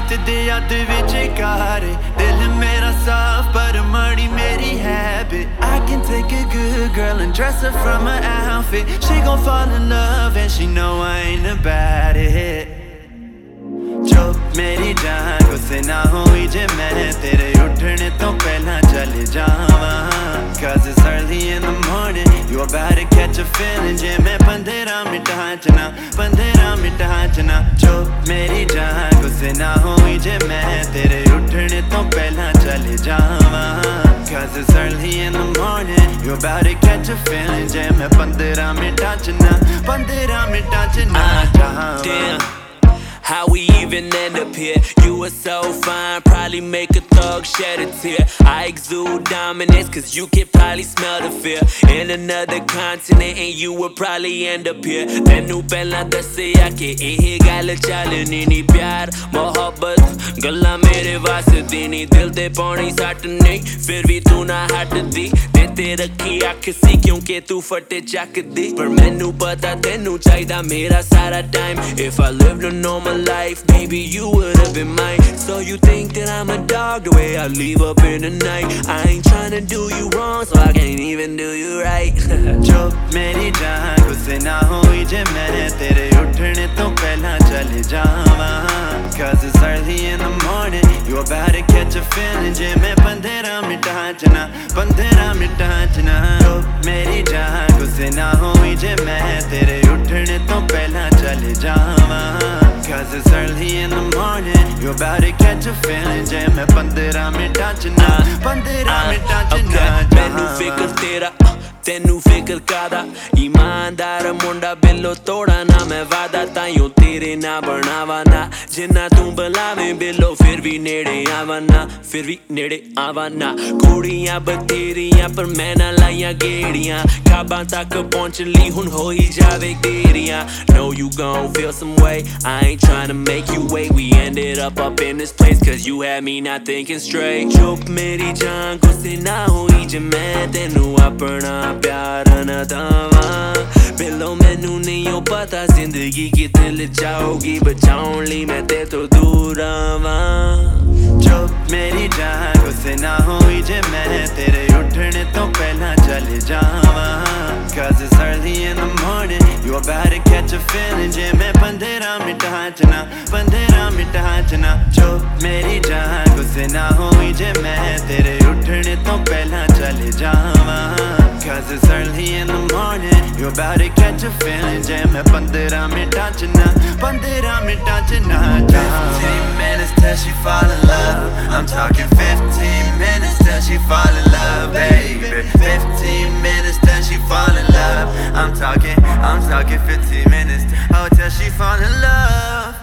बीत दे याद विच कारे दिल मेरा साफ पर माड़ी मेरी habit I can take a good girl and dress her from her outfit She gon' fall in love and she know I ain't about it जो मेरी जान गुस्से ना होई जे मैं तेरे उठने तो पहला चले जावा Cause it's early in the morning You about to catch a feeling जे मैं 15 मिनट हाचना जो मेरी जान गुस्से ना होई जे मैं तेरे उठने तो पहला चले जावा Cause it's early in the morning You about to catch a feeling जे मैं 15 मिनट हाचना जावा How we even end up here? You were so fine, probably make a thug shed a tear I exude dominance, cause you can probably smell the fear In another continent and you would probably end up here Tenu pehla dassiya ke eh gall chalni nahi pyar mohabbat galla mere vaste nahi dil te pauni sat nahi fir bhi tu na hatdi te rakhi akh si kyunki tu fatte chakdi par mainu pata tenu chaida mera sara time If I lived a normal life, baby, you would've been mine So you think that I'm a dog, the way I leave up in the night I ain't tryna do you wrong, so I can't even do you right जो मेरी जान गुस्से ना होई जे मैं तेरे उठने तो पहला चले जावा Cause it's early in the morning You about to catch a feeling जे मैं 15 मिनट हाचना जो मेरी जान गुस्से ना होई जे मैं तेरे उठने तो पहला चले जावा Cause it's early in the morning You about to catch a feeling जे मैं 15 मिनट हाचना मैनू फिकर तेरा ਤੈਨੂੰ ਫਿਕਰ ਕਾਦਾ ਇਮਾਨਦਾਰ ਮੁੰਡਾ ਬਿੱਲੋ ਤੋੜਾ ਨਾ ਮੈਂ ਵਾਦਾ ਤਾਈਓ ਤੇਰੇ ਨਾ ਬਣਾਵਾ ਨਾ ਜਿੰਨਾ ਤੂੰ ਬੁਲਾਵੇਂ ਬਿੱਲੋ ਫਿਰ ਵੀ ਨੇੜੇ ਆਵਾ ਨਾ ਕੁੜੀਆਂ ਬਥੇਰੀਆਂ ਪਰ ਮੈਂ ਨਾ ਲਾਈਆਂ ਗੇੜੀਆਂ ਖਾਬਾਂ ਤੱਕ ਪਹੁੰਚ ਲਈ ਹੁਣ ਹੋਈ ਜਾਵੇ ਤੇਰੀਆਂ Know you gon' feel some way I ain't tryna make you wait We ended up in this place Cause you had me not thinking straight ਚੁੱਪ ਮੇਰੀ ਜਾਨ ਗੁੱਸੇ ਨਾ ਹੋਈ ਜੇ ਮੈਂ ਤੈਨੂੰ ਆਪਣਾ प्यार न दावा बिलो मैनू नहीं पता जिंदगी कितने ले जाओगी बचाऊं ली मैं ते तो दूर आवा जो मेरी जान गुस्से ना होई जे मैं तेरे उठने तो पहला चले जावा Cause it's early in the morning You about to catch a feeling जे मैं 15 मिनट हाचना जो मेरी जान गुस्से ना होई जे मैं तेरे उठने तो पहला चले जावा Cause it's early in the morning You about to catch a feeling जे मैं 15 मिनट हाचना 15 minutes till she fall in love I'm talking 15 minutes till she fall in love, baby 15 minutes till she fall in love I'm talking 15 minutes, oh till she fall in love